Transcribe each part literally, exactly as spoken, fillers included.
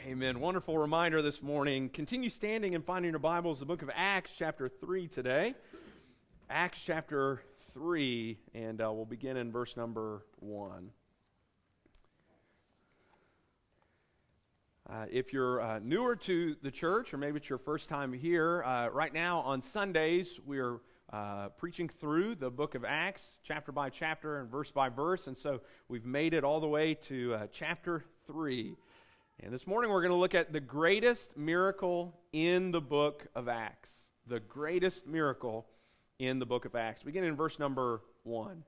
Amen. Wonderful reminder this morning. Continue standing and finding your Bibles, the book of Acts, chapter three today. Acts chapter three, and uh, we'll begin in verse number one. Uh, if you're uh, newer to the church, or maybe it's your first time here, uh, right now on Sundays, we're uh, preaching through the book of Acts, chapter by chapter and verse by verse, and so we've made it all the way to uh, chapter three. And this morning we're going to look at the greatest miracle in the book of Acts. The greatest miracle in the book of Acts. Beginning in verse number one.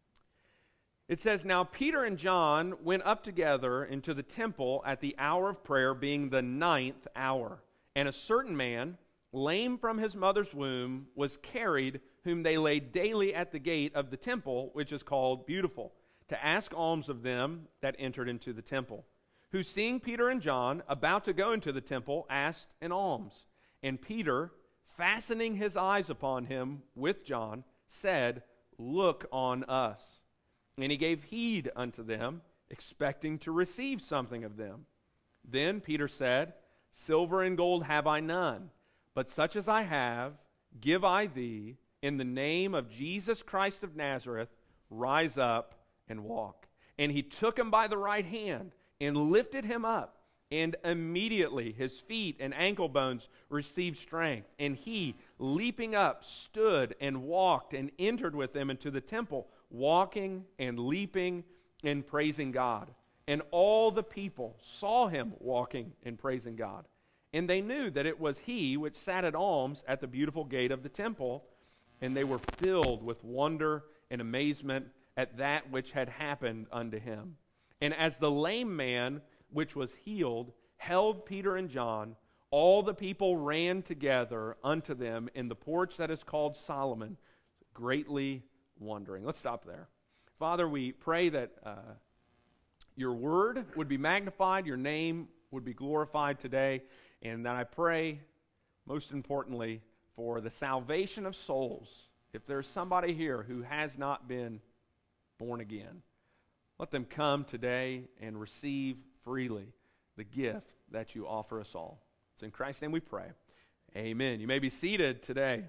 It says, "Now Peter and John went up together into the temple at the hour of prayer, being the ninth hour. And a certain man, lame from his mother's womb, was carried, whom they laid daily at the gate of the temple, which is called Beautiful, to ask alms of them that entered into the temple. Who, seeing Peter and John about to go into the temple, asked an alms. And Peter, fastening his eyes upon him with John, said, Look on us. And he gave heed unto them, expecting to receive something of them. Then Peter said, Silver and gold have I none, but such as I have, give I thee. In the name of Jesus Christ of Nazareth, rise up and walk. And he took him by the right hand, and lifted him up, and immediately his feet and ankle bones received strength. And he, leaping up, stood and walked and entered with them into the temple, walking and leaping and praising God. And all the people saw him walking and praising God. And they knew that it was he which sat at alms at the beautiful gate of the temple, and they were filled with wonder and amazement at that which had happened unto him. And as the lame man which was healed held Peter and John, all the people ran together unto them in the porch that is called Solomon, greatly wondering." Let's stop there. Father, we pray that uh, your word would be magnified, your name would be glorified today, and that I pray, most importantly, for the salvation of souls. If there's somebody here who has not been born again, let them come today and receive freely the gift that you offer us all. It's in Christ's name we pray. Amen. You may be seated today.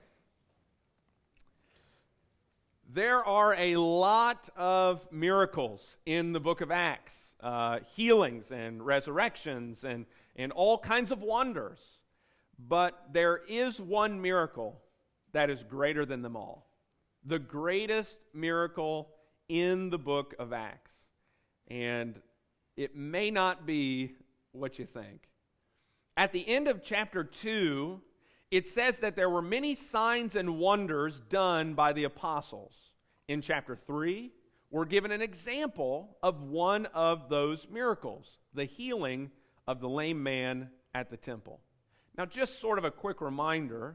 There are a lot of miracles in the book of Acts, uh, healings and resurrections and, and all kinds of wonders. But there is one miracle that is greater than them all. The greatest miracle in the book of Acts. And it may not be what you think. At the end of chapter two, it says that there were many signs and wonders done by the apostles. In chapter three, we're given an example of one of those miracles, the healing of the lame man at the temple. Now, just sort of a quick reminder,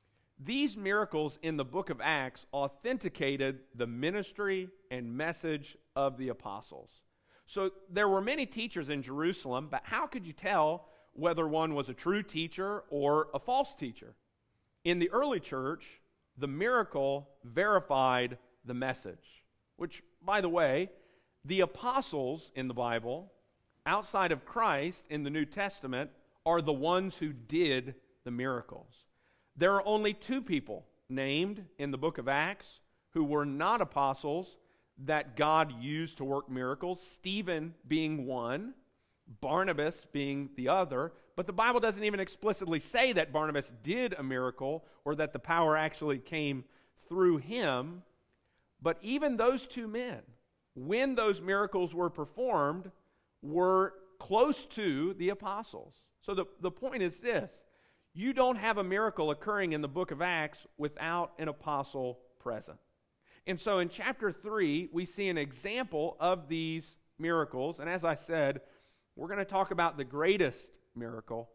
these miracles in the book of Acts authenticated the ministry and message of the apostles. So there were many teachers in Jerusalem, but how could you tell whether one was a true teacher or a false teacher? In the early church, the miracle verified the message, which, by the way, the apostles in the Bible, outside of Christ in the New Testament, are the ones who did the miracles. There are only two people named in the book of Acts who were not apostles that God used to work miracles, Stephen being one, Barnabas being the other, but the Bible doesn't even explicitly say that Barnabas did a miracle or that the power actually came through him. But even those two men, when those miracles were performed, were close to the apostles. So the, the point is this: you don't have a miracle occurring in the book of Acts without an apostle present. And so in chapter three, we see an example of these miracles. And as I said, we're going to talk about the greatest miracle,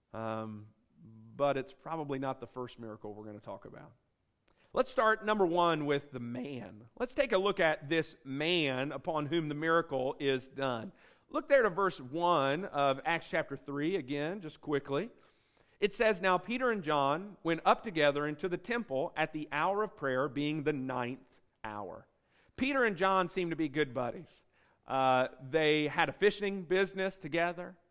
um, but it's probably not the first miracle we're going to talk about. Let's start, number one, with the man. Let's take a look at this man upon whom the miracle is done. Look there to verse one of Acts chapter three, again, just quickly. It says, "Now Peter and John went up together into the temple at the hour of prayer, being the ninth hour." Peter and John seem to be good buddies. Uh, they had a fishing business together.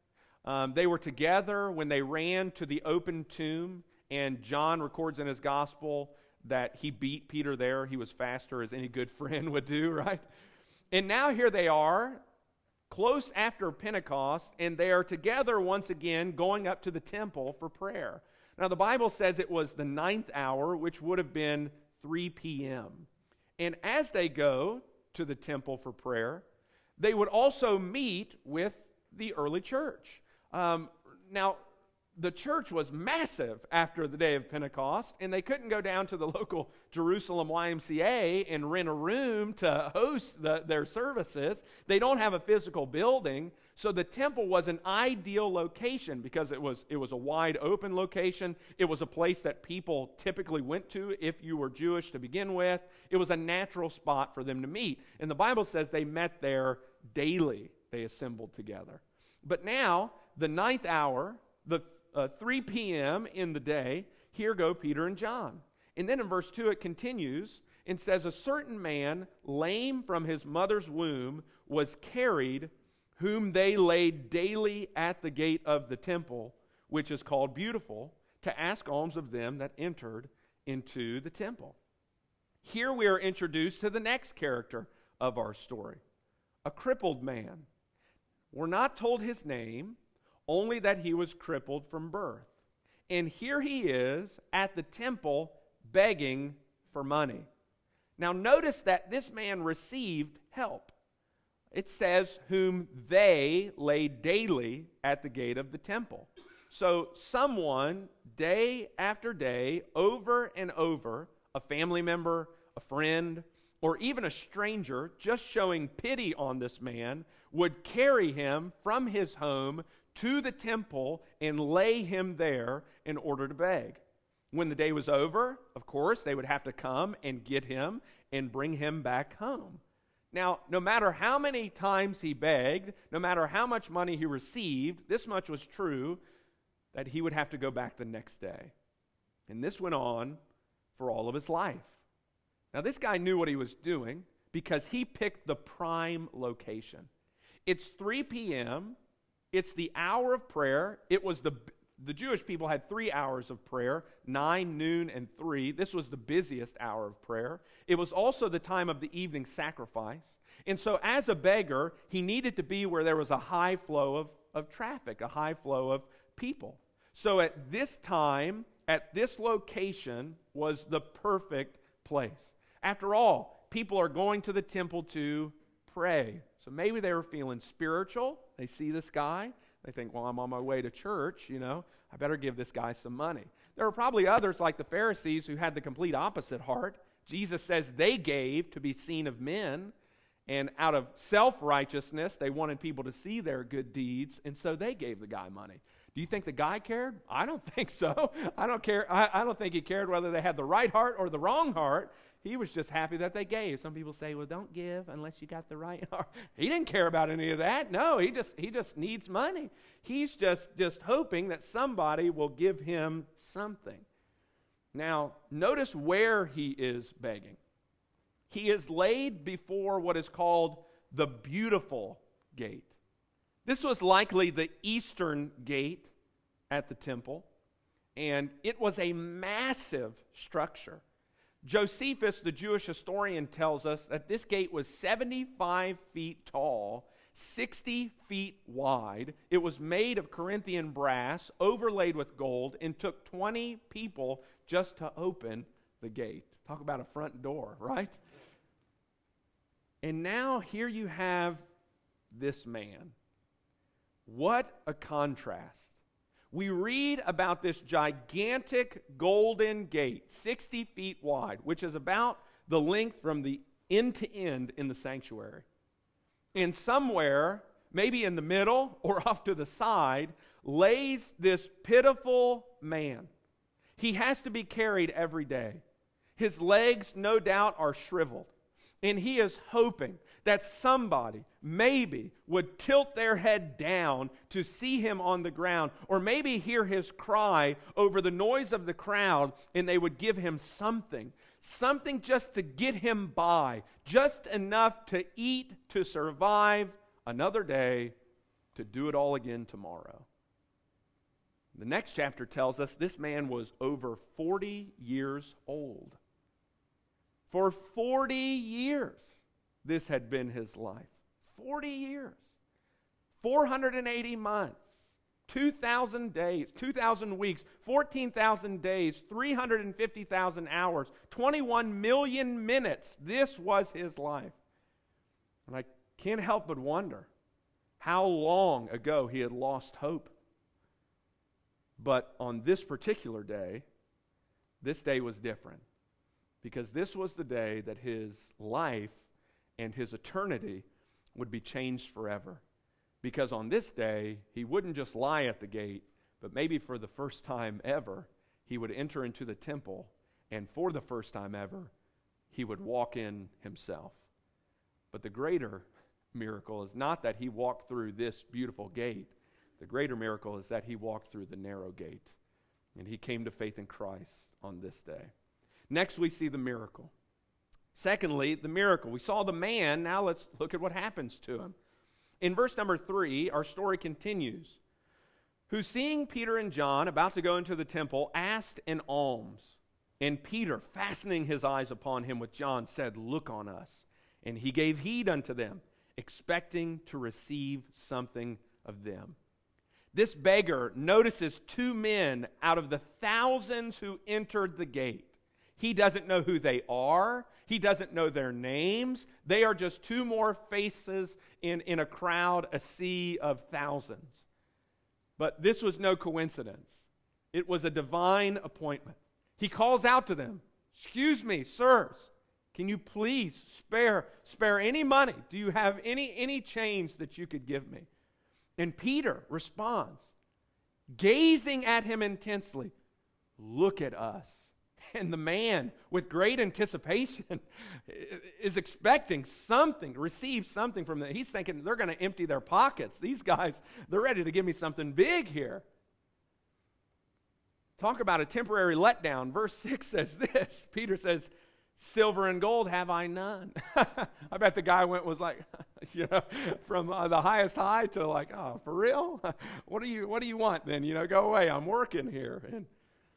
Um, they were together when they ran to the open tomb, and John records in his gospel that he beat Peter there. He was faster, as any good friend would do, right? And now here they are, close after Pentecost, and they are together once again going up to the temple for prayer. Now, the Bible says it was the ninth hour, which would have been three p.m. And as they go to the temple for prayer, they would also meet with the early church. Um, now, the church was massive after the day of Pentecost, and they couldn't go down to the local Jerusalem Y M C A and rent a room to host the, their services. They don't have a physical building, so the temple was an ideal location because it was, it was a wide open location. It was a place that people typically went to if you were Jewish to begin with. It was a natural spot for them to meet. And the Bible says they met there daily. They assembled together. But now, the ninth hour, the Uh, three p.m. in the day, here go Peter and John. And then in verse two it continues and says, a certain man, lame from his mother's womb, was carried, whom they laid daily at the gate of the temple, which is called Beautiful, to ask alms of them that entered into the temple. Here we are introduced to the next character of our story, a crippled man. We're not told his name, only that he was crippled from birth. And here he is at the temple begging for money. Now notice that this man received help. It says, whom they laid daily at the gate of the temple. So someone, day after day, over and over, a family member, a friend, or even a stranger, just showing pity on this man, would carry him from his home to the temple and lay him there in order to beg. When the day was over, of course, they would have to come and get him and bring him back home. Now, no matter how many times he begged, no matter how much money he received, this much was true, that he would have to go back the next day. And this went on for all of his life. Now, this guy knew what he was doing because he picked the prime location. It's three p.m., It's the hour of prayer. It was the, the Jewish people had three hours of prayer, nine, noon, and three. This was the busiest hour of prayer. It was also the time of the evening sacrifice. And so as a beggar, he needed to be where there was a high flow of, of traffic, a high flow of people. So at this time, at this location, was the perfect place. After all, people are going to the temple to pray. So maybe they were feeling spiritual. They see this guy. They think, well, I'm on my way to church, you know. I better give this guy some money. There were probably others like the Pharisees who had the complete opposite heart. Jesus says they gave to be seen of men. And out of self-righteousness, they wanted people to see their good deeds. And so they gave the guy money. Do you think the guy cared? I don't think so. I don't care. I, I don't think he cared whether they had the right heart or the wrong heart. He was just happy that they gave. Some people say, well, don't give unless you got the right heart. He didn't care about any of that. No, he just he just needs money. He's just, just hoping that somebody will give him something. Now, notice where he is begging. He is laid before what is called the Beautiful Gate. This was likely the eastern gate at the temple, and it was a massive structure. Josephus, the Jewish historian, tells us that this gate was seventy-five feet tall, sixty feet wide. It was made of Corinthian brass, overlaid with gold, and took twenty people just to open the gate. Talk about a front door, right? And now here you have this man. What a contrast. We read about this gigantic golden gate, sixty feet wide, which is about the length from the end to end in the sanctuary. And somewhere, maybe in the middle or off to the side, lays this pitiful man. He has to be carried every day. His legs, no doubt, are shriveled. And he is hoping that somebody maybe would tilt their head down to see him on the ground, or maybe hear his cry over the noise of the crowd, and they would give him something, something just to get him by, just enough to eat, to survive another day, to do it all again tomorrow. The next chapter tells us this man was over forty years old. For forty years, this had been his life. forty years. four hundred eighty months. two thousand days, two thousand weeks, fourteen thousand days, three hundred fifty thousand hours, twenty-one million minutes. This was his life. And I can't help but wonder how long ago he had lost hope. But on this particular day, this day was different. Because this was the day that his life and his eternity would be changed forever. Because on this day, he wouldn't just lie at the gate, but maybe for the first time ever, he would enter into the temple, and for the first time ever, he would walk in himself. But the greater miracle is not that he walked through this beautiful gate. The greater miracle is that he walked through the narrow gate, and he came to faith in Christ on this day. Next, we see the miracle. Secondly, the miracle. We saw the man. Now let's look at what happens to him. In verse number three, our story continues. Who, seeing Peter and John about to go into the temple, asked an alms. And Peter, fastening his eyes upon him with John, said, Look on us. And he gave heed unto them, expecting to receive something of them. This beggar notices two men out of the thousands who entered the gate. He doesn't know who they are. He doesn't know their names. They are just two more faces in, in a crowd, a sea of thousands. But this was no coincidence. It was a divine appointment. He calls out to them, Excuse me, sirs, can you please spare, spare any money? Do you have any, any change that you could give me? And Peter responds, gazing at him intensely, Look at us. And the man, with great anticipation, is expecting something, to receive something from them. He's thinking they're going to empty their pockets. These guys, they're ready to give me something big here. Talk about a temporary letdown. Verse six says this. Peter says, Silver and gold have I none. I bet the guy went was like, you know, from uh, the highest high to like, oh, for real? What do you what do you want then? You know, go away. I'm working here. And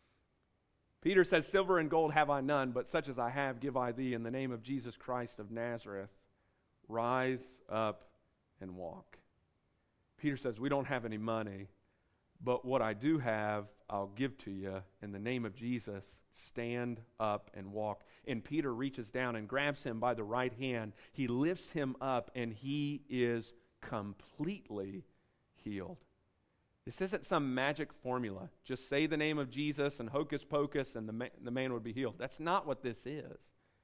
Peter says, Silver and gold have I none, but such as I have give I thee in the name of Jesus Christ of Nazareth. Rise up and walk. Peter says, we don't have any money, but what I do have, I'll give to you. In the name of Jesus, stand up and walk. And Peter reaches down and grabs him by the right hand. He lifts him up, and he is completely healed. This isn't some magic formula. Just say the name of Jesus and hocus pocus and the, ma- the man would be healed. That's not what this is.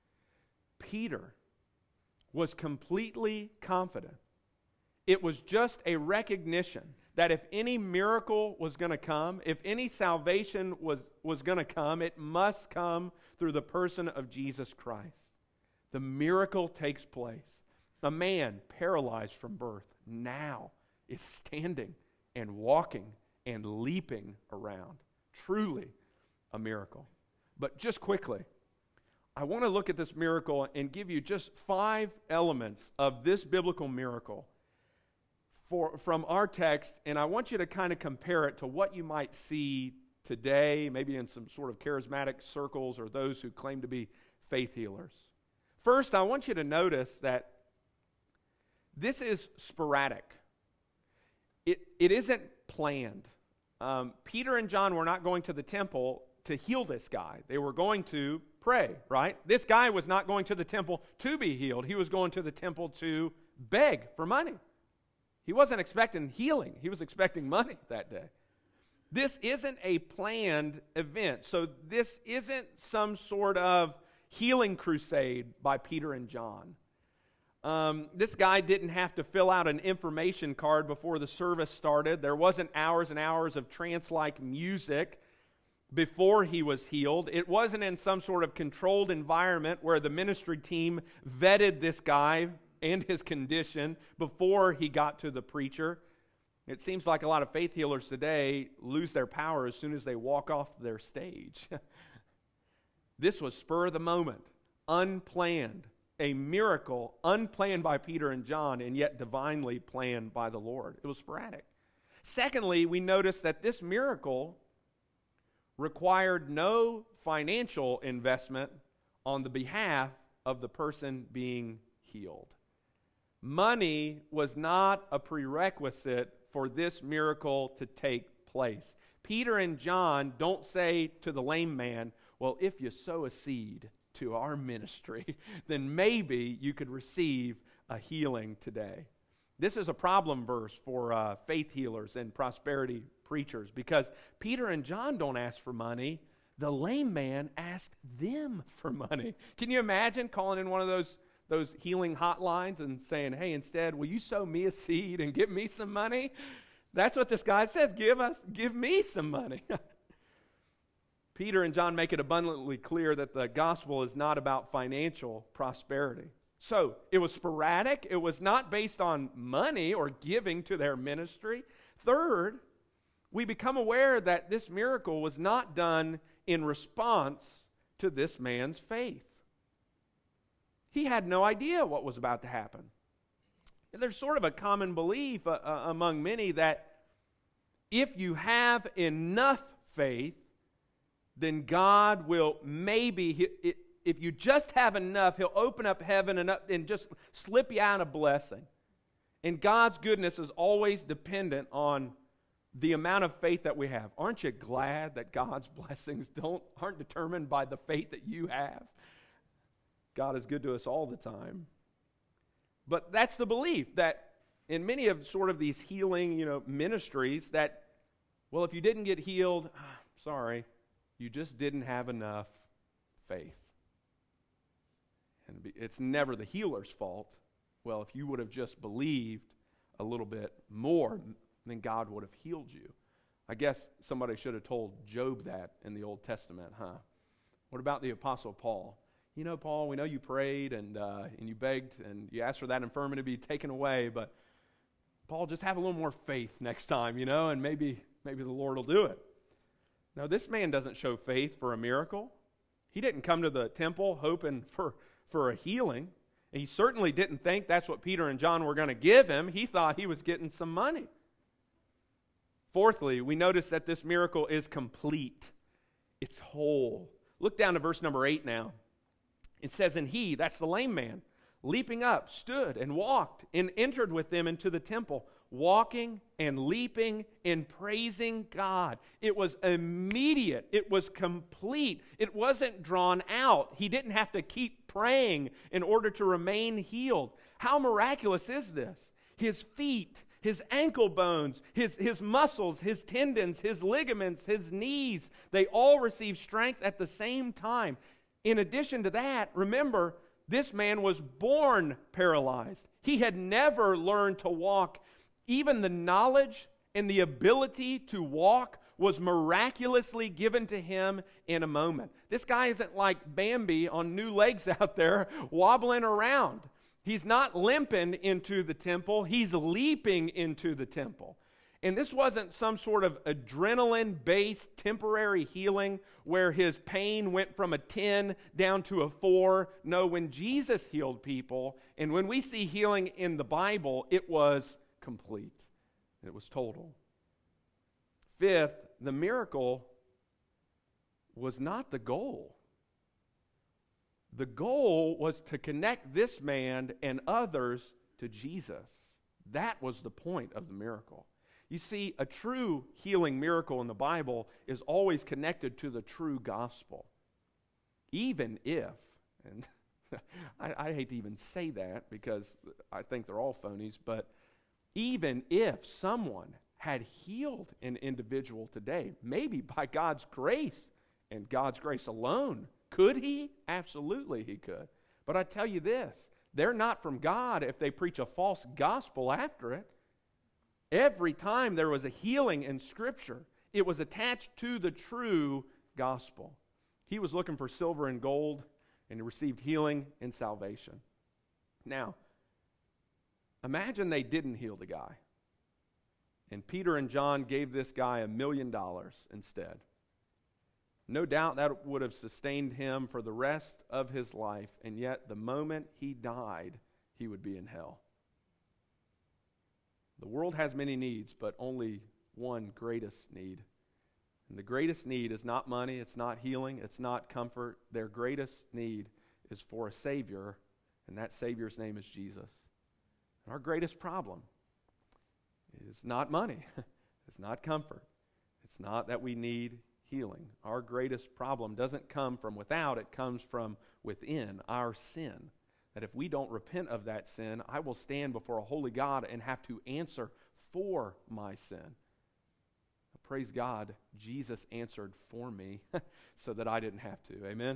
Peter was completely confident. It was just a recognition that if any miracle was going to come, if any salvation was, was going to come, it must come through the person of Jesus Christ. The miracle takes place. A man paralyzed from birth now is standing and walking and leaping around. Truly a miracle. But just quickly, I want to look at this miracle and give you just five elements of this biblical miracle for, from our text, and I want you to kind of compare it to what you might see today, maybe in some sort of charismatic circles or those who claim to be faith healers. First, I want you to notice that this is sporadic. It, it isn't planned. Um, Peter and John were not going to the temple to heal this guy. They were going to pray, right? This guy was not going to the temple to be healed. He was going to the temple to beg for money. He wasn't expecting healing. He was expecting money that day. This isn't a planned event. So this isn't some sort of healing crusade by Peter and John. Um, this guy didn't have to fill out an information card before the service started. There wasn't hours and hours of trance-like music before he was healed. It wasn't in some sort of controlled environment where the ministry team vetted this guy and his condition before he got to the preacher. It seems like a lot of faith healers today lose their power as soon as they walk off their stage. This was spur of the moment, unplanned. A miracle unplanned by Peter and John and yet divinely planned by the Lord. It was sporadic. Secondly, we notice that this miracle required no financial investment on the behalf of the person being healed. Money was not a prerequisite for this miracle to take place. Peter and John don't say to the lame man, well, if you sow a seed to our ministry, then maybe you could receive a healing today. This is a problem verse for uh, faith healers and prosperity preachers, because Peter and John don't ask for money. The lame man asked them for money. Can you imagine calling in one of those, those healing hotlines and saying, hey, instead, will you sow me a seed and give me some money? That's what this guy says. Give us, give me some money. Peter and John make it abundantly clear that the gospel is not about financial prosperity. So, it was sporadic. It was not based on money or giving to their ministry. Third, we become aware that this miracle was not done in response to this man's faith. He had no idea what was about to happen. There's sort of a common belief uh, uh, among many that if you have enough faith, then God will maybe, if you just have enough, He'll open up heaven and, up, and just slip you out a blessing. And God's goodness is always dependent on the amount of faith that we have. Aren't you glad that God's blessings don't aren't determined by the faith that you have? God is good to us all the time. But that's the belief that in many of sort of these healing, you know, ministries that, well, if you didn't get healed, sorry, you just didn't have enough faith. And it's never the healer's fault. Well, if you would have just believed a little bit more, then God would have healed you. I guess somebody should have told Job that in the Old Testament, huh? What about the Apostle Paul? You know, Paul, we know you prayed and uh, and you begged and you asked for that infirmity to be taken away, but Paul, just have a little more faith next time, you know, and maybe maybe the Lord will do it. Now, this man doesn't show faith for a miracle. He didn't come to the temple hoping for, for a healing. And he certainly didn't think that's what Peter and John were going to give him. He thought he was getting some money. Fourthly, we notice that this miracle is complete. It's whole. Look down to verse number eight now. It says, and he, that's the lame man, leaping up, stood and walked and entered with them into the temple, walking and leaping and praising God. It was immediate. It was complete. It wasn't drawn out. He didn't have to keep praying in order to remain healed. How miraculous is this? His feet, his ankle bones, his, his muscles, his tendons, his ligaments, his knees, they all receive strength at the same time. In addition to that, remember, this man was born paralyzed. He had never learned to walk. Even the knowledge and the ability to walk was miraculously given to him in a moment. This guy isn't like Bambi on new legs out there wobbling around. He's not limping into the temple. He's leaping into the temple. And this wasn't some sort of adrenaline-based temporary healing where his pain went from a ten down to a four. No, when Jesus healed people, and when we see healing in the Bible, it was complete. It was total. Fifth, the miracle was not the goal. The goal was to connect this man and others to Jesus. That was the point of the miracle. You see, a true healing miracle in the Bible is always connected to the true gospel. Even if, and I, I hate to even say that because I think they're all phonies, but even if someone had healed an individual today, maybe by God's grace and God's grace alone, could he? Absolutely he could. But I tell you this, they're not from God if they preach a false gospel after it. Every time there was a healing in Scripture, it was attached to the true gospel. He was looking for silver and gold, and he received healing and salvation. Now, imagine they didn't heal the guy, and Peter and John gave this guy a million dollars instead. No doubt that would have sustained him for the rest of his life, and yet the moment he died, he would be in hell. The world has many needs, but only one greatest need. And the greatest need is not money, it's not healing, it's not comfort. Their greatest need is for a Savior, and that Savior's name is Jesus. And our greatest problem is not money, it's not comfort, it's not that we need healing. Our greatest problem doesn't come from without, it comes from within, our sin. That if we don't repent of that sin, I will stand before a holy God and have to answer for my sin. Praise God, Jesus answered for me so that I didn't have to. Amen?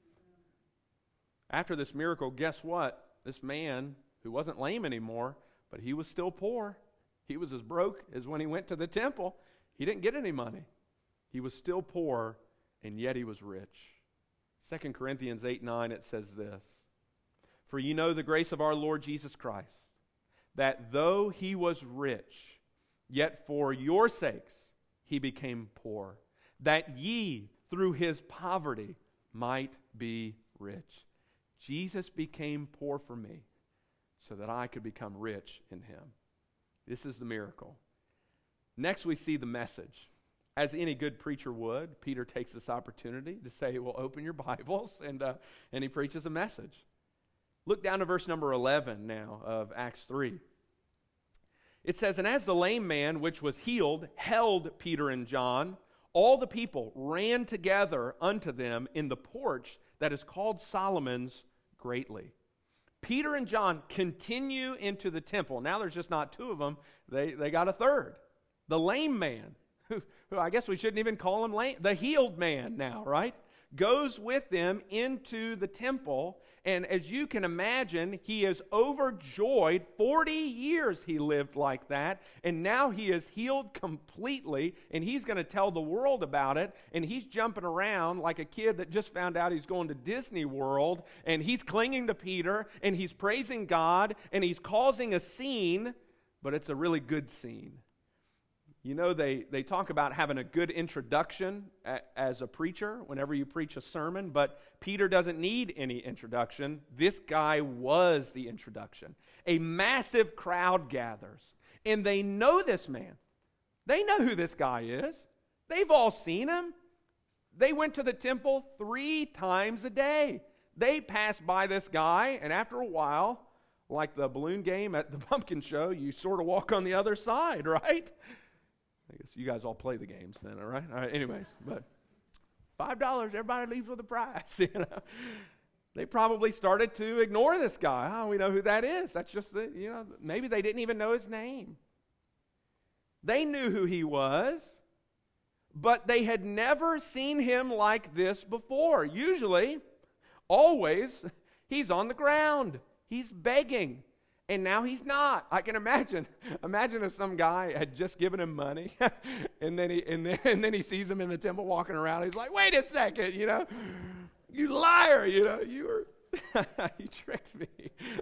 After this miracle, guess what? This man, who wasn't lame anymore, but he was still poor. He was as broke as when he went to the temple. He didn't get any money. He was still poor, and yet he was rich. Second Corinthians eight nine, it says this, "For you know the grace of our Lord Jesus Christ, that though he was rich, yet for your sakes he became poor, that ye through his poverty might be rich." Jesus became poor for me so that I could become rich in him. This is the miracle. Next, we see the message. As any good preacher would, Peter takes this opportunity to say, well, open your Bibles, and, uh, and he preaches a message. Look down to verse number eleven now of Acts three. It says, "And as the lame man which was healed held Peter and John, all the people ran together unto them in the porch that is called Solomon's greatly." Peter and John continue into the temple. Now there's just not two of them. They, they got a third. The lame man, who, who I guess we shouldn't even call him lame, the healed man now, right? Goes with them into the temple. And as you can imagine, he is overjoyed. forty years he lived like that. And now he is healed completely. And he's going to tell the world about it. And he's jumping around like a kid that just found out he's going to Disney World. And he's clinging to Peter. And he's praising God. And he's causing a scene. But it's a really good scene. You know, they, they talk about having a good introduction a, as a preacher whenever you preach a sermon, but Peter doesn't need any introduction. This guy was the introduction. A massive crowd gathers, and they know this man. They know who this guy is. They've all seen him. They went to the temple three times a day. They passed by this guy, and after a while, like the balloon game at the pumpkin show, you sort of walk on the other side, right? I guess you guys all play the games then, all right? All right, anyways, but five dollars, everybody leaves with a prize, you know. They probably started to ignore this guy. Oh, we know who that is. That's just, the, you know, maybe they didn't even know his name. They knew who he was, but they had never seen him like this before. Usually, always, he's on the ground. He's begging. And now he's not. I can imagine. Imagine if some guy had just given him money, and then he and then, and then he sees him in the temple walking around. He's like, "Wait a second, you know, you liar, you know, you were, you tricked me."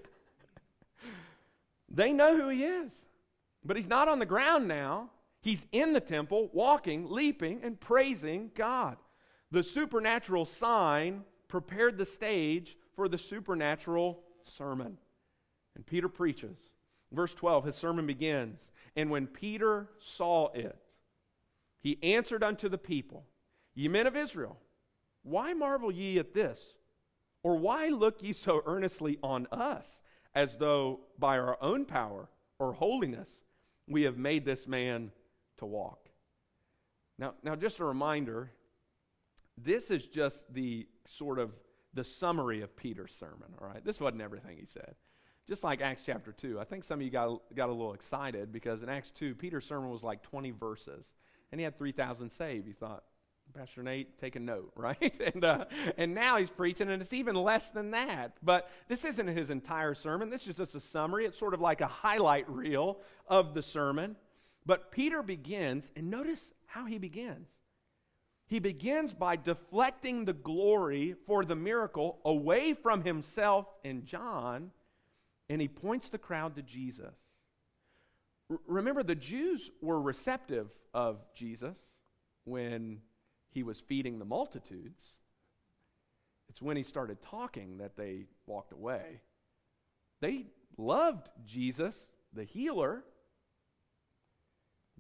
They know who he is, but he's not on the ground now. He's in the temple, walking, leaping, and praising God. The supernatural sign prepared the stage for the supernatural sermon. And Peter preaches. Verse twelve, his sermon begins. "And when Peter saw it, he answered unto the people, Ye men of Israel, why marvel ye at this? Or why look ye so earnestly on us, as though by our own power or holiness we have made this man to walk?" Now, now just a reminder, this is just the sort of the summary of Peter's sermon, all right? This wasn't everything he said. Just like Acts chapter two. I think some of you got, got a little excited because in Acts two, Peter's sermon was like twenty verses. And he had three thousand saved. You thought, Pastor Nate, take a note, right? and, uh, and now he's preaching, and it's even less than that. But this isn't his entire sermon. This is just a summary. It's sort of like a highlight reel of the sermon. But Peter begins, and notice how he begins. He begins by deflecting the glory for the miracle away from himself and John, and he points the crowd to Jesus. R- remember, the Jews were receptive of Jesus when he was feeding the multitudes. It's when he started talking that they walked away. They loved Jesus, the healer.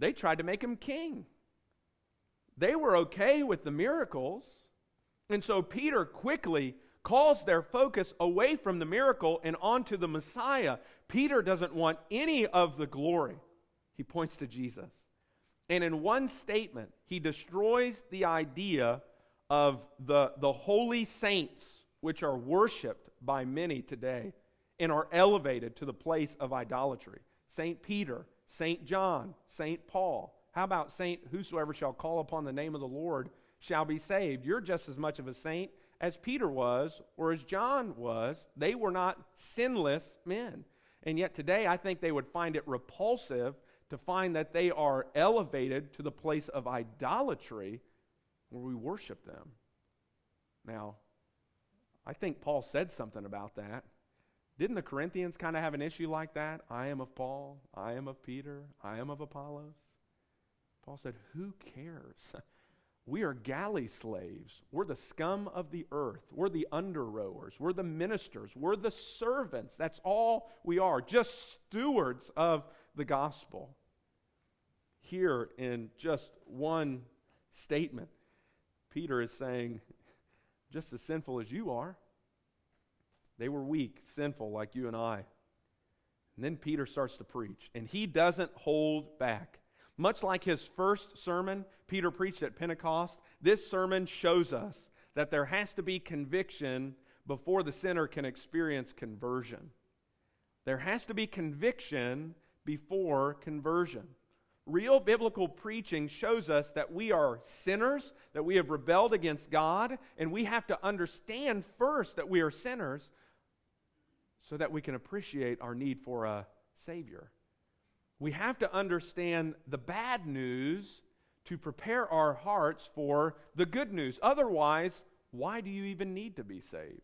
they tried to make him king. They were okay with the miracles. And so Peter quickly calls their focus away from the miracle and onto the Messiah. Peter doesn't want any of the glory. He points to Jesus. And in one statement, he destroys the idea of the, the holy saints, which are worshiped by many today and are elevated to the place of idolatry. Saint Peter, Saint John, Saint Paul. How about Saint whosoever shall call upon the name of the Lord shall be saved? You're just as much of a saint as Peter was or as John was. They were not sinless men. And yet today I think they would find it repulsive to find that they are elevated to the place of idolatry where we worship them. Now, I think Paul said something about that. Didn't the Corinthians kind of have an issue like that? I am of Paul, I am of Peter, I am of Apollos. Paul said, who cares? We are galley slaves. We're the scum of the earth. We're the under-rowers. We're the ministers. We're the servants. That's all we are, just stewards of the gospel. Here in just one statement, Peter is saying, just as sinful as you are. They were weak, sinful like you and I. And then Peter starts to preach, and he doesn't hold back. Much like his first sermon Peter preached at Pentecost, this sermon shows us that there has to be conviction before the sinner can experience conversion. There has to be conviction before conversion. Real biblical preaching shows us that we are sinners, that we have rebelled against God, and we have to understand first that we are sinners so that we can appreciate our need for a Savior. We have to understand the bad news to prepare our hearts for the good news. Otherwise, why do you even need to be saved?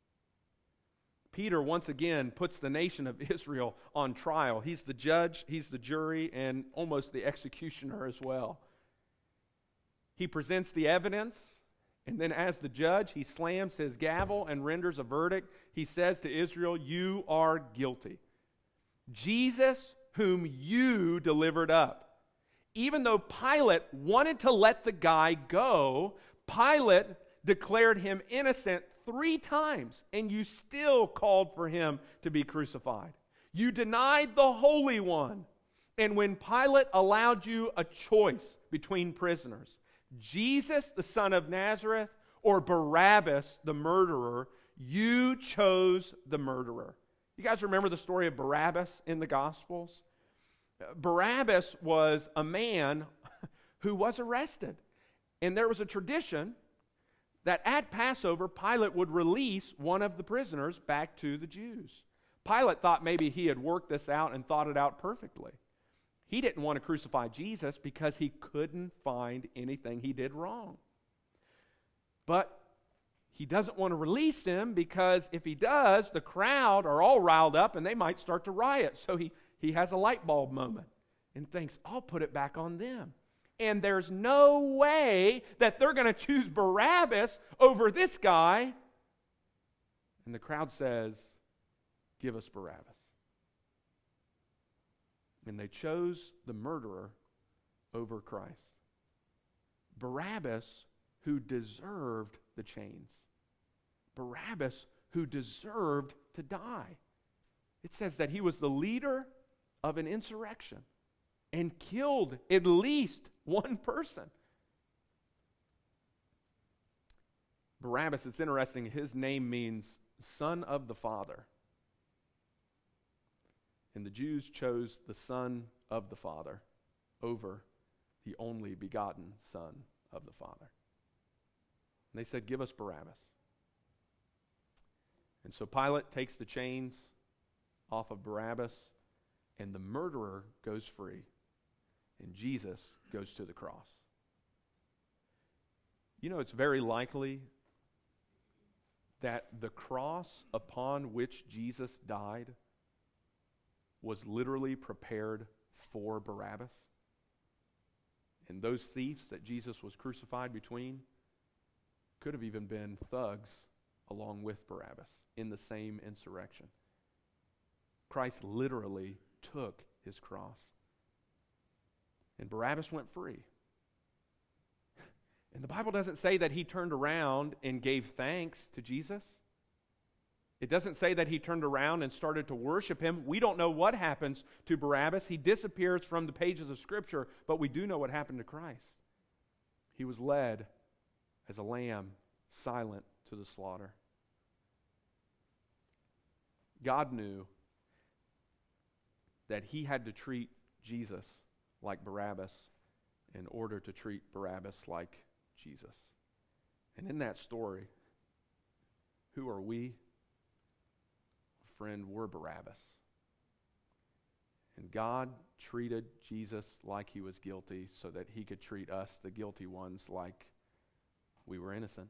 Peter once again puts the nation of Israel on trial. He's the judge, he's the jury, and almost the executioner as well. He presents the evidence, and then as the judge, he slams his gavel and renders a verdict. He says to Israel, you are guilty. Jesus, whom you delivered up. Even though Pilate wanted to let the guy go, Pilate declared him innocent three times, and you still called for him to be crucified. You denied the Holy One. And when Pilate allowed you a choice between prisoners, Jesus, the son of Nazareth, or Barabbas, the murderer, you chose the murderer. You guys remember the story of Barabbas in the Gospels? Barabbas was a man who was arrested. And there was a tradition that at Passover, Pilate would release one of the prisoners back to the Jews. Pilate thought maybe he had worked this out and thought it out perfectly. He didn't want to crucify Jesus because he couldn't find anything he did wrong. But he doesn't want to release him because if he does, the crowd are all riled up and they might start to riot. So he, he has a light bulb moment and thinks, I'll put it back on them. And there's no way that they're going to choose Barabbas over this guy. And the crowd says, give us Barabbas. And they chose the murderer over Christ. Barabbas, who deserved the chains. Barabbas, who deserved to die. It says that he was the leader of an insurrection and killed at least one person. Barabbas, it's interesting, his name means son of the Father. And the Jews chose the Son of the Father over the only begotten Son of the Father. And they said, give us Barabbas. And so Pilate takes the chains off of Barabbas, and the murderer goes free. And Jesus goes to the cross. You know, it's very likely that the cross upon which Jesus died was literally prepared for Barabbas. And those thieves that Jesus was crucified between could have even been thugs along with Barabbas in the same insurrection. Christ literally took his cross. and Barabbas went free. And the Bible doesn't say that he turned around and gave thanks to Jesus. It doesn't say that he turned around and started to worship him. We don't know what happens to Barabbas. He disappears from the pages of Scripture, but we do know what happened to Christ. He was led as a lamb, silent to the slaughter. God knew that he had to treat Jesus like Barabbas in order to treat Barabbas like Jesus. And in that story, who are we? Friend, we're Barabbas. And God treated Jesus like he was guilty so that he could treat us, the guilty ones, like we were innocent.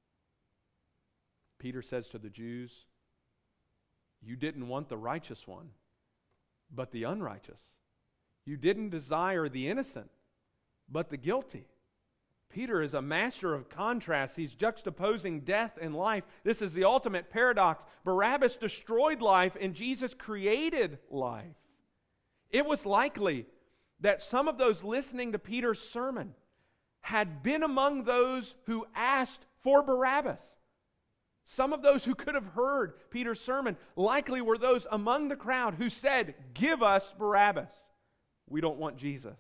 Peter says to the Jews, you didn't want the righteous one, but the unrighteous. You didn't desire the innocent, but the guilty. Peter is a master of contrast. He's juxtaposing death and life. This is the ultimate paradox. Barabbas destroyed life, and Jesus created life. It was likely that some of those listening to Peter's sermon had been among those who asked for Barabbas. Some of those who could have heard Peter's sermon likely were those among the crowd who said, "Give us Barabbas. We don't want Jesus."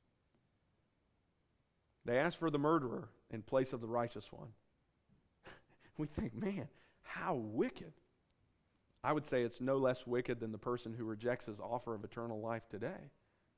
They asked for the murderer in place of the righteous one. We think, man, how wicked. I would say it's no less wicked than the person who rejects his offer of eternal life today.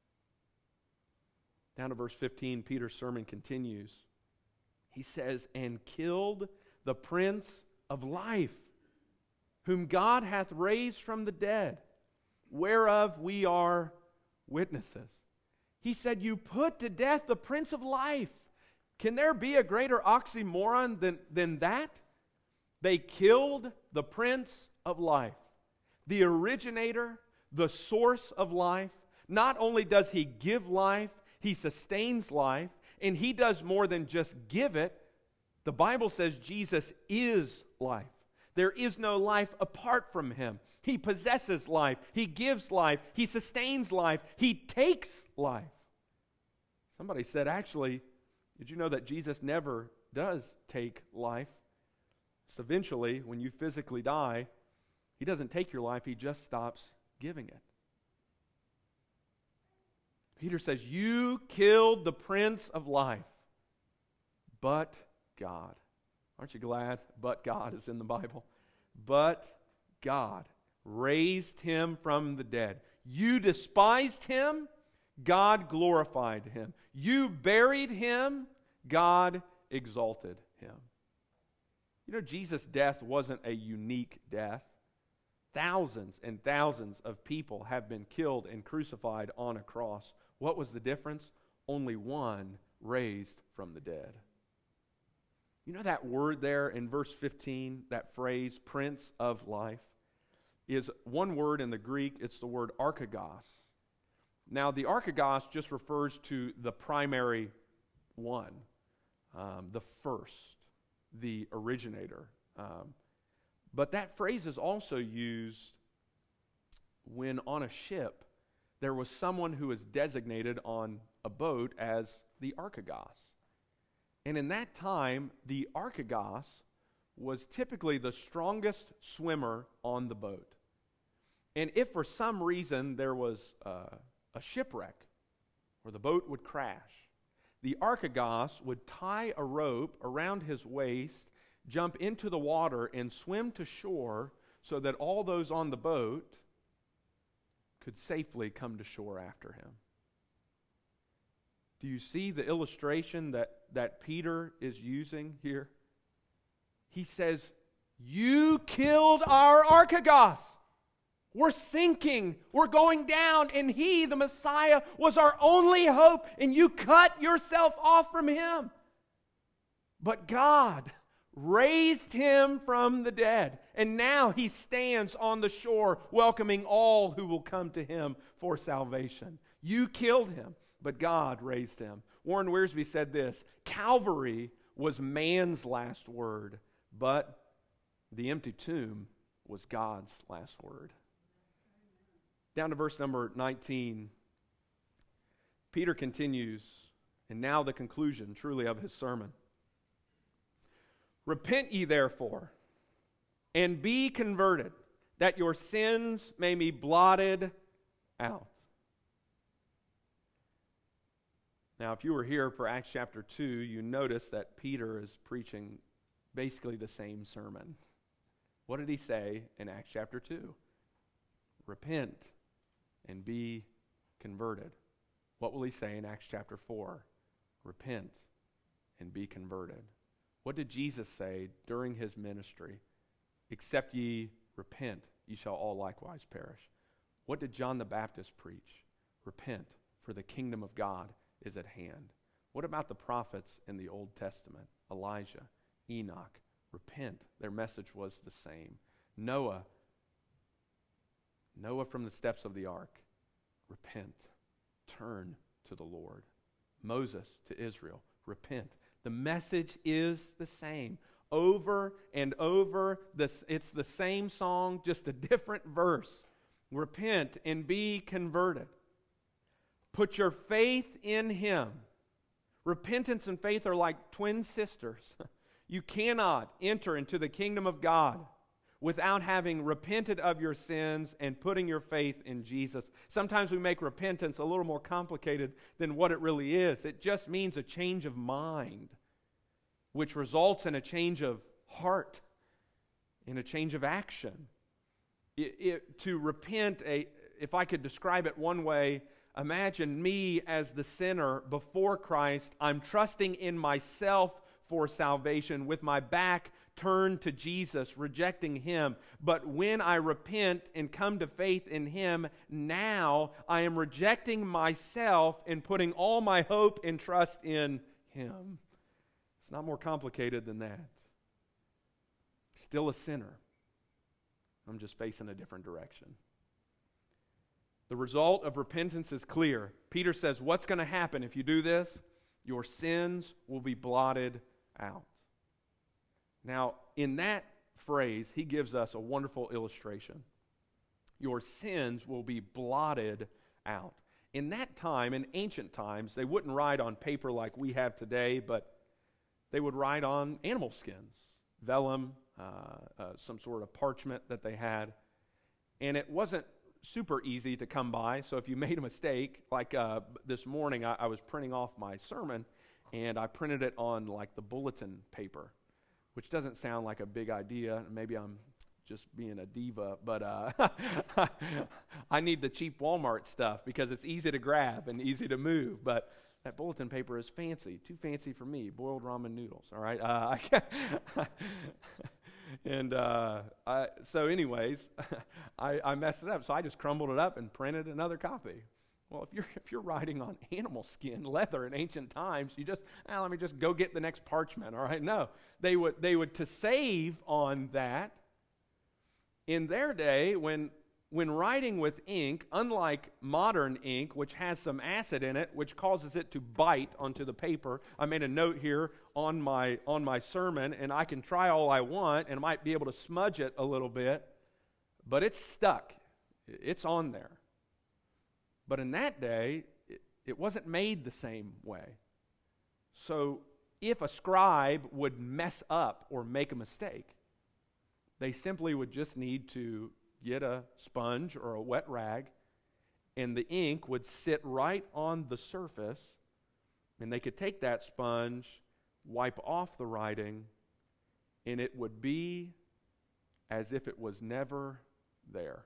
Down to verse fifteen, Peter's sermon continues. He says, and killed the Prince of Life, whom God hath raised from the dead, whereof we are witnesses. He said, you put to death the Prince of Life. Can there be a greater oxymoron than, than that? They killed the Prince of Life, the originator, the source of life. Not only does he give life, he sustains life, and he does more than just give it. The Bible says Jesus is life. There is no life apart from him. He possesses life. He gives life. He sustains life. He takes life. Somebody said, actually, did you know that Jesus never does take life? So eventually, when you physically die, he doesn't take your life. He just stops giving it. Peter says, you killed the Prince of Life, but God. Aren't you glad? But God is in the Bible. But God raised him from the dead. You despised him, God glorified him. You buried him, God exalted him. You know, Jesus' death wasn't a unique death. Thousands and thousands of people have been killed and crucified on a cross. What was the difference? Only one raised from the dead. You know that word there in verse fifteen, that phrase, Prince of Life, is one word in the Greek. It's the word archegos. Now, the archegos just refers to the primary one, um, the first, the originator. Um, but that phrase is also used when on a ship there was someone who was designated on a boat as the archegos. And in that time, the archegos was typically the strongest swimmer on the boat. And if for some reason there was uh, a shipwreck where the boat would crash, the archegos would tie a rope around his waist, jump into the water, and swim to shore so that all those on the boat could safely come to shore after him. Do you see the illustration that, that Peter is using here? He says, you killed our archegos. We're sinking. We're going down. And he, the Messiah, was our only hope. And you cut yourself off from him. But God raised him from the dead. And now he stands on the shore welcoming all who will come to him for salvation. You killed him, but God raised him. Warren Wiersbe said this, Calvary was man's last word, but the empty tomb was God's last word. Down to verse number nineteen. Peter continues, and now the conclusion truly of his sermon. Repent ye therefore, and be converted, that your sins may be blotted out. Now, if you were here for Acts chapter two, you notice that Peter is preaching basically the same sermon. What did he say in Acts chapter two? Repent and be converted. What will he say in Acts chapter four? Repent and be converted. What did Jesus say during his ministry? Except ye repent, ye shall all likewise perish. What did John the Baptist preach? Repent, for the kingdom of God is at hand. What about the prophets in the Old Testament? Elijah, Enoch, repent. Their message was the same. Noah, Noah from the steps of the ark, repent, turn to the Lord. Moses to Israel, repent. The message is the same. Over and over, this, it's the same song, just a different verse. Repent and be converted. Put your faith in Him. Repentance and faith are like twin sisters. You cannot enter into the kingdom of God without having repented of your sins and putting your faith in Jesus. Sometimes we make repentance a little more complicated than what it really is. It just means a change of mind, which results in a change of heart, in a change of action. It, it, to repent, a, if I could describe it one way, imagine me as the sinner before Christ. I'm trusting in myself for salvation with my back turned to Jesus, rejecting Him. But when I repent and come to faith in Him, now I am rejecting myself and putting all my hope and trust in Him. It's not more complicated than that. Still a sinner. I'm just facing a different direction. The result of repentance is clear. Peter says, what's going to happen if you do this? Your sins will be blotted out. Now, in that phrase, he gives us a wonderful illustration. Your sins will be blotted out. In that time, in ancient times, they wouldn't write on paper like we have today, but they would write on animal skins, vellum, uh, uh, some sort of parchment that they had. And it wasn't super easy to come by, so if you made a mistake, like uh, this morning I, I was printing off my sermon, and I printed it on like the bulletin paper, which doesn't sound like a big idea. Maybe I'm just being a diva, but uh, I need the cheap Walmart stuff because it's easy to grab and easy to move, but that bulletin paper is fancy, too fancy for me, boiled ramen noodles, all right? Uh, I can't and uh, I, so anyways, I, I messed it up, so I just crumbled it up and printed another copy. Well, if you're if you're writing on animal skin, leather in ancient times, you just, ah, let me just go get the next parchment, all right? No, they would, they would to save on that, in their day, when when writing with ink, unlike modern ink, which has some acid in it, which causes it to bite onto the paper. I made a note here on my on my sermon, and I can try all I want, and I might be able to smudge it a little bit, but it's stuck. It's on there. But in that day, it, it wasn't made the same way. So if a scribe would mess up or make a mistake, they simply would just need to get a sponge or a wet rag, and the ink would sit right on the surface, and they could take that sponge, wipe off the writing, and it would be as if it was never there.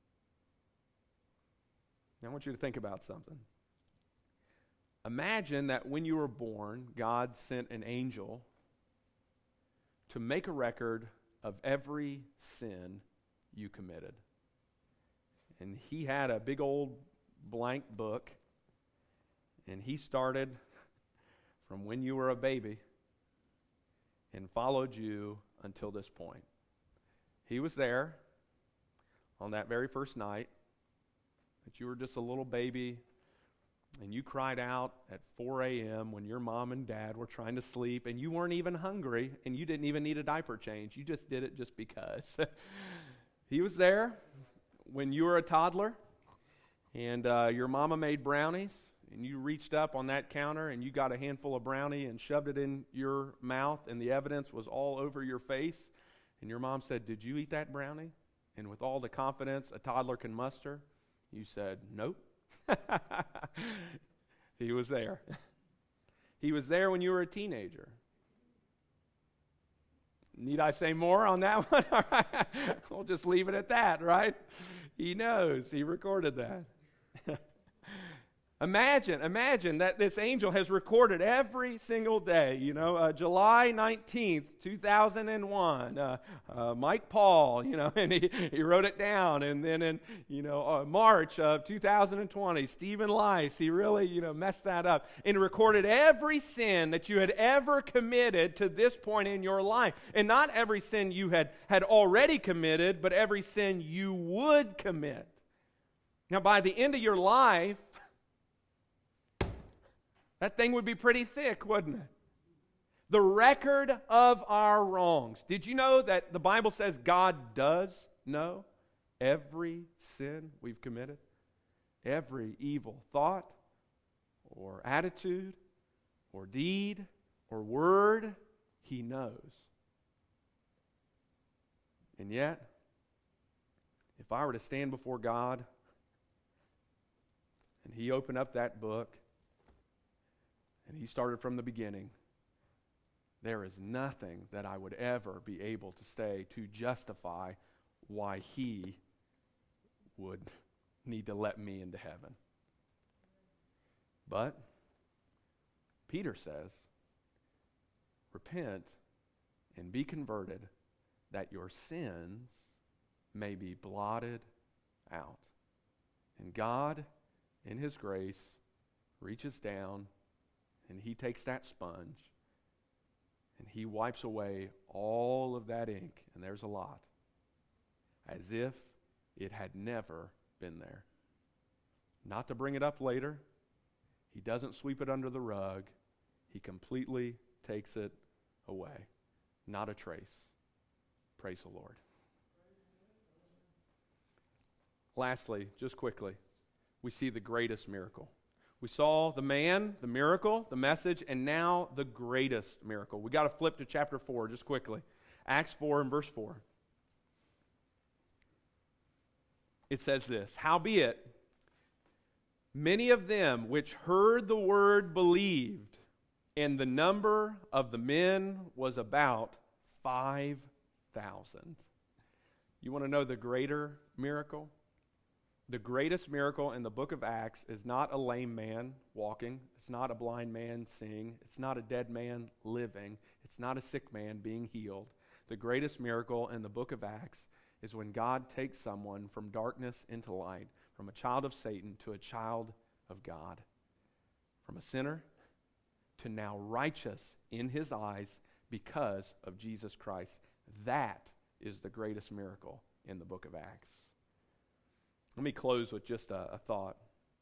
Now I want you to think about something. Imagine that when you were born, God sent an angel to make a record of every sin you committed. And he had a big old blank book, and he started from when you were a baby and followed you until this point. He was there on that very first night that you were just a little baby, and you cried out at four a.m. when your mom and dad were trying to sleep, and you weren't even hungry, and you didn't even need a diaper change. You just did it just because. He was there when you were a toddler, and uh, your mama made brownies, and you reached up on that counter and you got a handful of brownie and shoved it in your mouth and the evidence was all over your face, and your mom said, "Did you eat that brownie?" And with all the confidence a toddler can muster, you said, "Nope." He was there. He was there when you were a teenager. Need I say more on that one? All right. We'll just leave it at that, right? He knows. He recorded that. Imagine, imagine that this angel has recorded every single day. You know, uh, July nineteenth, two thousand one, uh, uh, Mike Paul, you know, and he, he wrote it down. And then in, you know, uh, March of two thousand twenty, Stephen Lice, he really, you know, messed that up and recorded every sin that you had ever committed to this point in your life. And not every sin you had, had already committed, but every sin you would commit. Now, by the end of your life, that thing would be pretty thick, wouldn't it? The record of our wrongs. Did you know that the Bible says God does know every sin we've committed? Every evil thought or attitude or deed or word, He knows. And yet, if I were to stand before God and He opened up that book and He started from the beginning, there is nothing that I would ever be able to say to justify why He would need to let me into heaven. But Peter says, repent and be converted, that your sins may be blotted out. And God, in His grace, reaches down and He takes that sponge and He wipes away all of that ink, and there's a lot, as if it had never been there. Not to bring it up later. He doesn't sweep it under the rug. He completely takes it away. Not a trace. Praise the Lord. Lastly, just quickly, we see the greatest miracle. We saw the man, the miracle, the message, and now the greatest miracle. We got to flip to chapter four just quickly. Acts four and verse four. It says this, "Howbeit, many of them which heard the word believed, and the number of the men was about five thousand." You want to know the greater miracle? The greatest miracle in the book of Acts is not a lame man walking. It's not a blind man seeing. It's not a dead man living. It's not a sick man being healed. The greatest miracle in the book of Acts is when God takes someone from darkness into light, from a child of Satan to a child of God, from a sinner to now righteous in His eyes because of Jesus Christ. That is the greatest miracle in the book of Acts. Let me close with just a, a thought.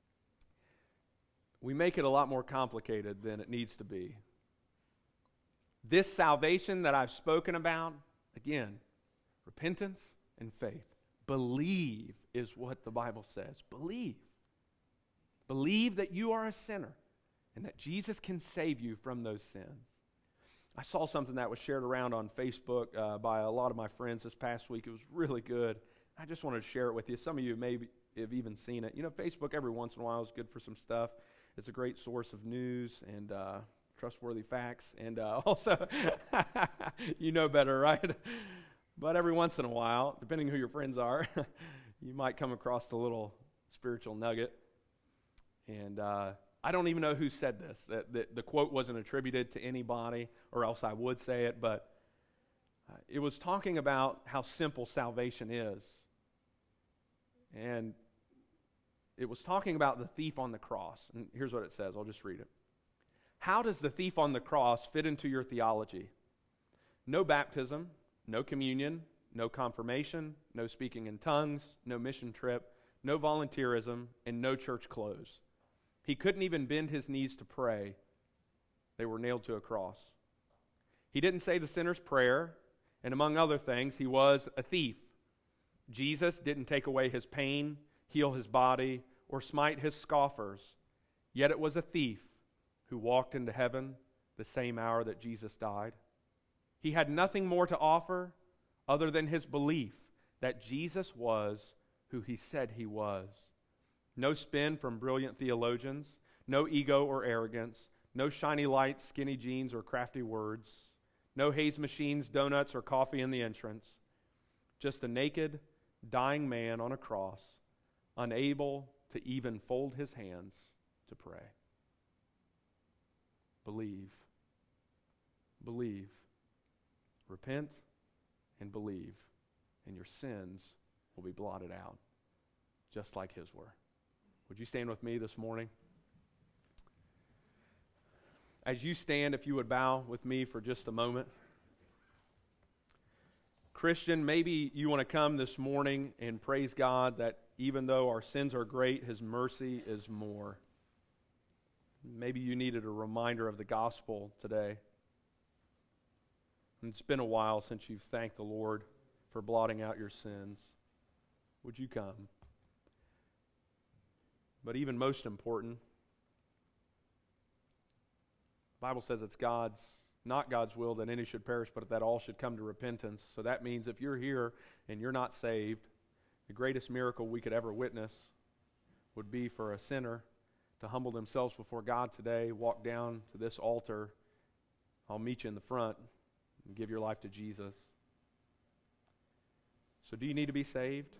We make it a lot more complicated than it needs to be. This salvation that I've spoken about, again, repentance and faith. Believe is what the Bible says. Believe. Believe that you are a sinner and that Jesus can save you from those sins. I saw something that was shared around on Facebook uh, by a lot of my friends this past week. It was really good. I just wanted to share it with you. Some of you may have even seen it. You know, Facebook every once in a while is good for some stuff. It's a great source of news and uh, trustworthy facts. And uh, also, you know better, right? But every once in a while, depending who your friends are, you might come across a little spiritual nugget. And uh, I don't even know who said this. The, the, the quote wasn't attributed to anybody, or else I would say it. But uh, it was talking about how simple salvation is. And it was talking about the thief on the cross. And here's what it says. I'll just read it. "How does the thief on the cross fit into your theology? No baptism, no communion, no confirmation, no speaking in tongues, no mission trip, no volunteerism, and no church clothes. He couldn't even bend his knees to pray. They were nailed to a cross. He didn't say the sinner's prayer, and among other things, he was a thief. Jesus didn't take away his pain, heal his body, or smite his scoffers. Yet it was a thief who walked into heaven the same hour that Jesus died. He had nothing more to offer other than his belief that Jesus was who he said he was. No spin from brilliant theologians, no ego or arrogance, no shiny lights, skinny jeans, or crafty words, no haze machines, donuts, or coffee in the entrance. Just a naked, dying man on a cross, unable to even fold his hands to pray. Believe. Believe. Repent and believe, and your sins will be blotted out, just like his were. Would you stand with me this morning? As you stand, if you would bow with me for just a moment. Christian, maybe you want to come this morning and praise God that even though our sins are great, his mercy is more. Maybe you needed a reminder of the gospel today. And it's been a while since you've thanked the Lord for blotting out your sins. Would you come? But even most important, the Bible says it's God's, not God's will that any should perish, but that all should come to repentance. So that means if you're here and you're not saved, the greatest miracle we could ever witness would be for a sinner to humble themselves before God today, walk down to this altar. I'll meet you in the front and give your life to Jesus. So do you need to be saved?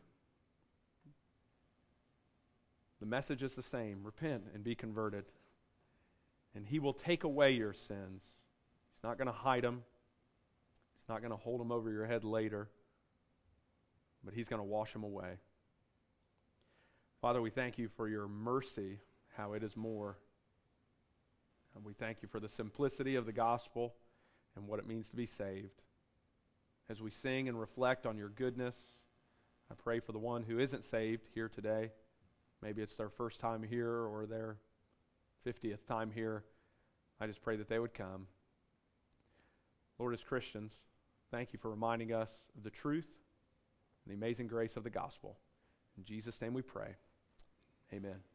The message is the same. Repent and be converted. And he will take away your sins. He's not going to hide them. He's not going to hold them over your head later. But he's going to wash them away. Father, we thank you for your mercy, how it is more. And we thank you for the simplicity of the gospel and what it means to be saved. As we sing and reflect on your goodness, I pray for the one who isn't saved here today. Maybe it's their first time here or their fiftieth time here. I just pray that they would come. Lord, as Christians, thank you for reminding us of the truth and the amazing grace of the gospel. In Jesus' name we pray. Amen.